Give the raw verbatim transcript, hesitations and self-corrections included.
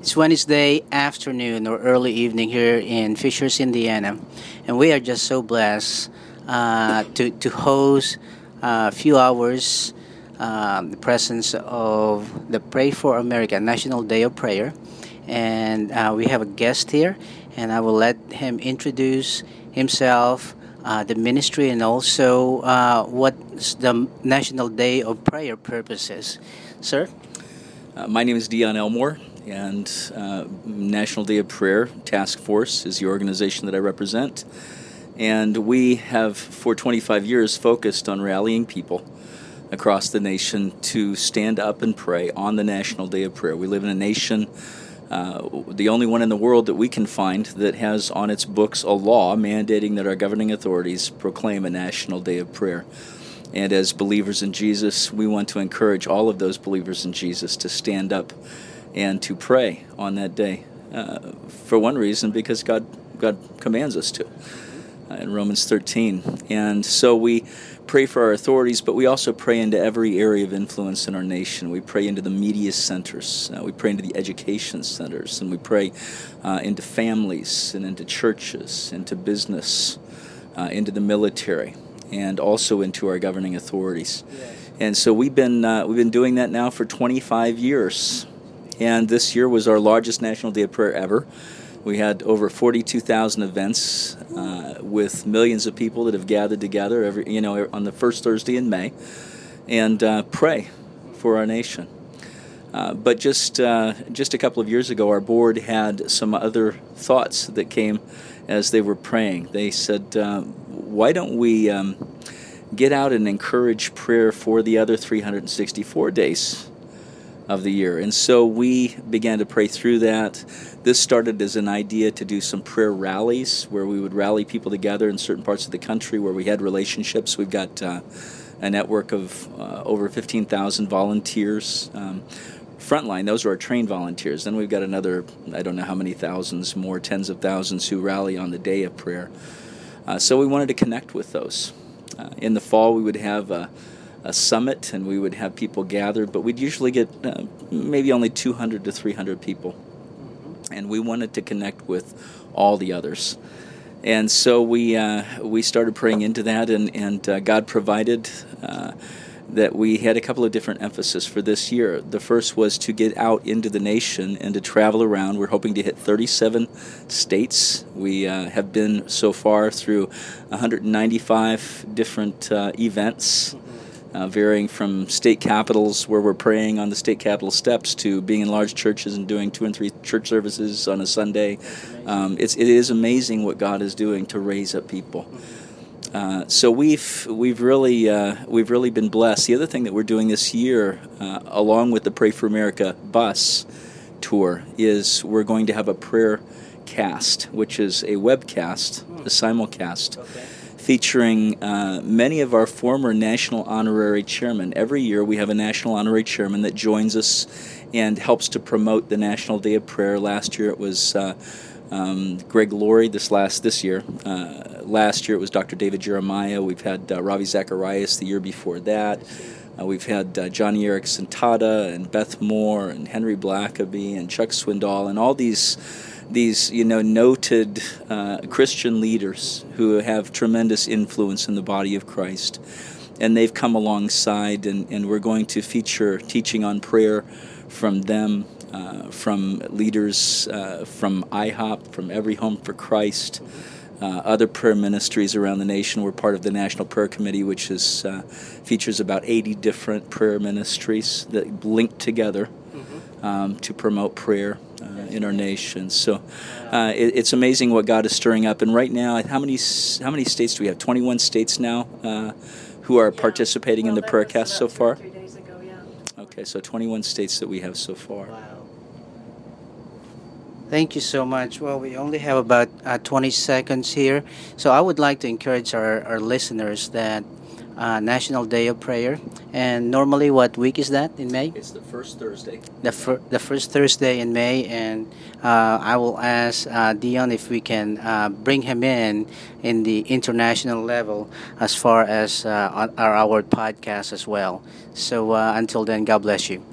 It's Wednesday afternoon or early evening here in Fishers, Indiana, and we are just so blessed uh, to to host uh, a few hours um, the presence of the Pray for America National Day of Prayer, and uh, we have a guest here, and I will let him introduce himself. Uh, the ministry and also uh, what the National Day of Prayer purposes. Sir? Uh, my name is Dion Elmore, and uh, National Day of Prayer Task Force is the organization that I represent. And we have, for twenty-five years, focused on rallying people across the nation to stand up and pray on the National Day of Prayer. We live in a nation, uh, the only one in the world that we can find that has on its books a law mandating that our governing authorities proclaim a National Day of Prayer. And as believers in Jesus, we want to encourage all of those believers in Jesus to stand up and to pray on that day. Uh, for one reason, because God God commands us to uh, in Romans thirteen. And so we pray for our authorities, but we also pray into every area of influence in our nation. We pray into the media centers. Uh, we pray into the education centers. And we pray uh, into families and into churches, into business, uh, into the military, and also into our governing authorities. Yes. And so we've been uh, we've been doing that now for twenty-five years. And this year was our largest National Day of Prayer ever. We had over forty-two thousand events uh, with millions of people that have gathered together every you know on the first Thursday in May and uh, pray for our nation. Uh, but just uh, just a couple of years ago, our board had some other thoughts that came as they were praying. They said, uh, why don't we um, get out and encourage prayer for the other three hundred sixty-four days of the year? And so we began to pray through that. This started as an idea to do some prayer rallies where we would rally people together in certain parts of the country where we had relationships. We've got uh, a network of uh, over fifteen thousand volunteers. Um, Frontline, those are our trained volunteers. Then we've got another, I don't know how many thousands more, tens of thousands who rally on the day of prayer. Uh, so we wanted to connect with those. Uh, in the fall, we would have a, a summit, and we would have people gathered, but we'd usually get uh, maybe only two hundred to three hundred people. And we wanted to connect with all the others. And so we uh, we started praying into that, and, and uh, God provided uh, that we had a couple of different emphasis for this year. The first was to get out into the nation and to travel around. We're hoping to hit thirty-seven states. We uh, have been so far through one hundred ninety-five different uh, events, uh, varying from state capitals where we're praying on the state capitol steps to being in large churches and doing two and three church services on a Sunday. Um, it's, it is amazing what God is doing to raise up people. Uh, so we've we've really uh, we've really been blessed. The other thing that we're doing this year, uh, along with the Pray for America bus tour, is we're going to have a prayer cast, which is a webcast, a simulcast, okay, featuring uh, many of our former national honorary chairmen. Every year we have a national honorary chairman that joins us and helps to promote the National Day of Prayer. Last year it was Uh, Um, Greg Laurie this last this year. Uh, last year it was Doctor David Jeremiah. We've had uh, Ravi Zacharias the year before that. Uh, we've had uh, Johnny Erickson Tata and Beth Moore and Henry Blackaby and Chuck Swindoll and all these these you know noted uh, Christian leaders who have tremendous influence in the body of Christ. And they've come alongside, and, and we're going to feature teaching on prayer from them. Uh, from leaders uh, from I HOP, from Every Home for Christ, uh, other prayer ministries around the nation. We're part of the National Prayer Committee, which is uh, features about eighty different prayer ministries that link together um, to promote prayer uh, in our nation. So uh, it, it's amazing what God is stirring up. And right now, how many how many states do we have? twenty-one states now uh, who are participating well, in the prayer cast so far? Three days ago, yeah. Okay, so twenty-one states that we have so far. Wow. Thank you so much. Well, we only have about uh, twenty seconds here. So I would like to encourage our, our listeners that uh, National Day of Prayer. And normally, what week is that in May? It's the first Thursday. The, fir- the first Thursday in May. And uh, I will ask uh, Dion if we can uh, bring him in in the international level as far as uh, on our, our podcast as well. So uh, until then, God bless you.